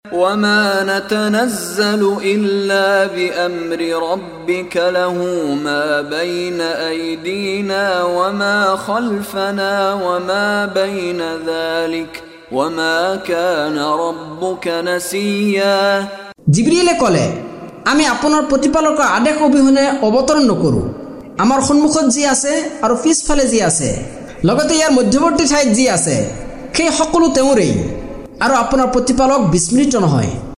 وما نتنزل إلا بأمر ربك له ما بين أيدينا وما خلفنا وما بين ذلك وما كان ربك نسيا জিবৰিলে ক'লে আমি আপোনাৰ প্ৰতিপালকৰ আদেশ অবিহনে অৱতৰণ নকৰো আমাৰ সন্মুখত যি আছে আৰু পিছফালে যি আছে লগতে ইয়াৰ মধ্যৱৰ্তী ঠাইত যি আছে সেই সকলো তেওঁৰেই আৰু আপোনাৰ প্ৰতিপালক বিস্মৃত নহয়